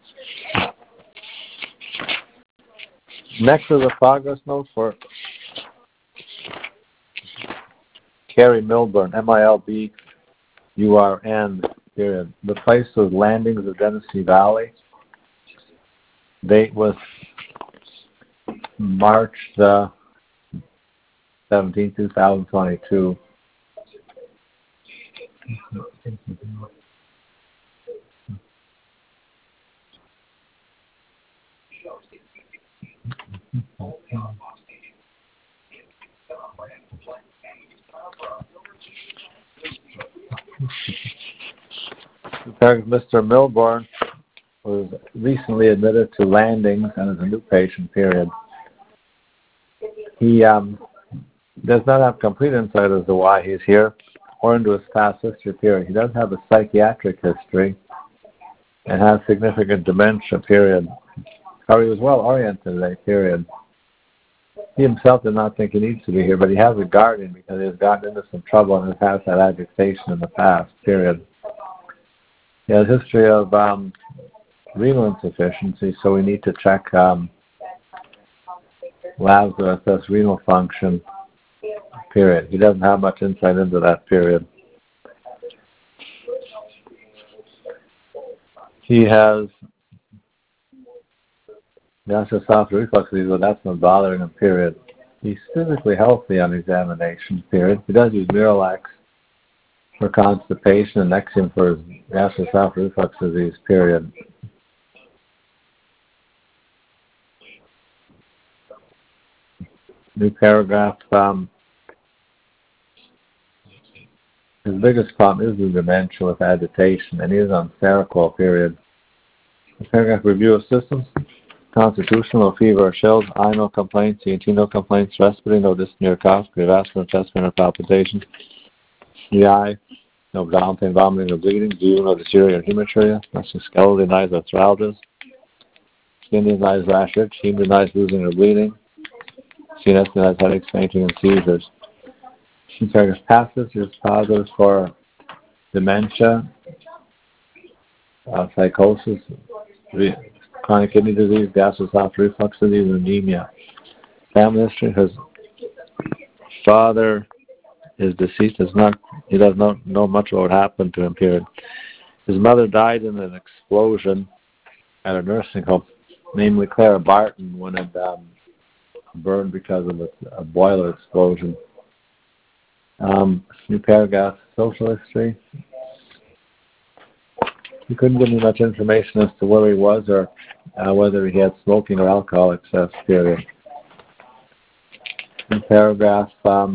Next is a progress note for Carrie Milburn, Milburn, period. The place was Landings of Genesee Valley. Date was March 17, 2022. Mr. Milburn was recently admitted to Landings and is a new patient, period. He does not have complete insight as to why he's here or into his past history, period. He does have a psychiatric history and has significant dementia, period. However, he was well oriented today, period. He himself did not think he needs to be here, but he has a guardian because he has gotten into some trouble and has had that agitation in the past, period. He has a history of renal insufficiency, so we need to check labs that assess renal function, period. He doesn't have much insight into that, period. He has gastroesophageal reflux disease, but that's not bothering him, period. He's physically healthy on examination, period. He does use Miralax for constipation and Nexium for his gastroesophageal reflux disease, period. New paragraph. His biggest problem is the dementia with agitation, and he is on Seroquel, period. The paragraph review of systems. Constitutional, fever or chills, eye no complaints, ENT no complaints, respiratory, no dyspnea or cough, cardiovascular, chest pain or palpitations. The eye, no abdominal pain, vomiting or bleeding, view, no dysuria or hematuria, musculoskeletal denies arthralgias, skin denies rash itch, heme denies losing or bleeding, CNS denies headaches, fainting, and seizures. Paragraph passes is positive for dementia, psychosis, chronic kidney disease, gastroesophageal reflux disease, and anemia. Family history: his father is deceased. He does not know much of what happened to him, period. His mother died in an explosion at a nursing home, namely Clara Barton, when it burned because of a boiler explosion. New paragraph, social history. He couldn't give me much information as to where he was or whether he had smoking or alcohol excess, period. New paragraph,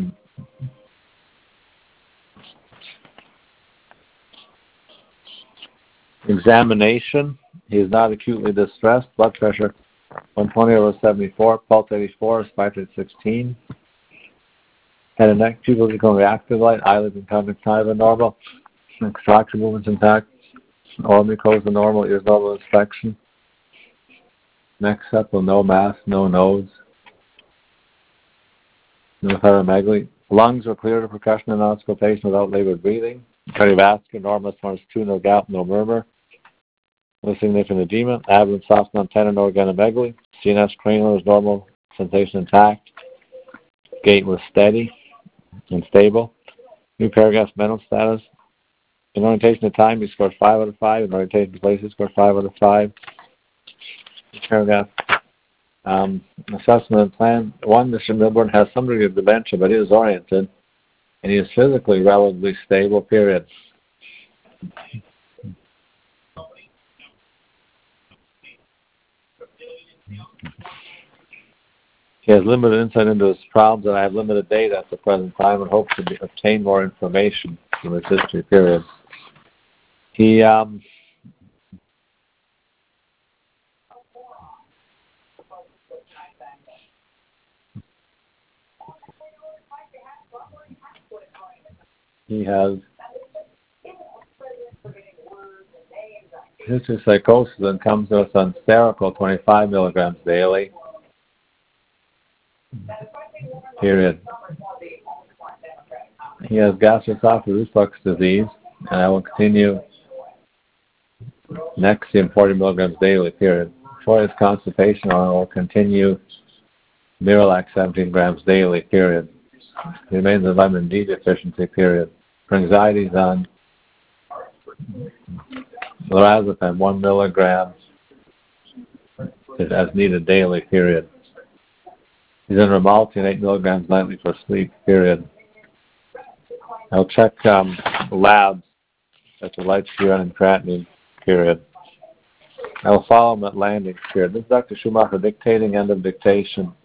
examination. He is not acutely distressed. Blood pressure 120/74, pulse 84, respiratory 16. Head and neck, pupils become reactive light, eyelids and conjunctiva normal, extraction movements intact, oral mucosa normal, ears normal inspection. Next step, no mass, no nose, no hepatomegaly. Lungs were clear to percussion and auscultation without labored breathing. Cardiovascular normal as far as 2, no gout, no murmur. No significant edema. Abdomen soft, non-tender, no organomegaly. CNS cranial is normal, sensation intact. Gait was steady and stable. New paragraph, mental status. In orientation to time, he scored 5 out of 5. In orientation to place, he scored 5 out of 5. New paragraph, assessment and plan. 1, Mr. Milburn has some degree of dementia, but he is oriented, and he is physically relatively stable, period. He has limited insight into his problems, and I have limited data at the present time and hope to obtain more information from his history, period. He has history of psychosis and comes to us on Seroquel 25 milligrams daily, period. He has gastroesophageal reflux disease, and I will continue Nexium 40 milligrams daily, period. For his constipation, will continue Miralax 17 grams daily, period. He remains in vitamin D deficiency, period. For anxiety, he's on lorazepam 1 milligram as needed daily, period. He's in Ramaltine 8 milligrams nightly for sleep, period. I'll check labs at the light urine and creatinine, period. I'll follow him at landing, period. This is Dr. Schumacher dictating, end of dictation.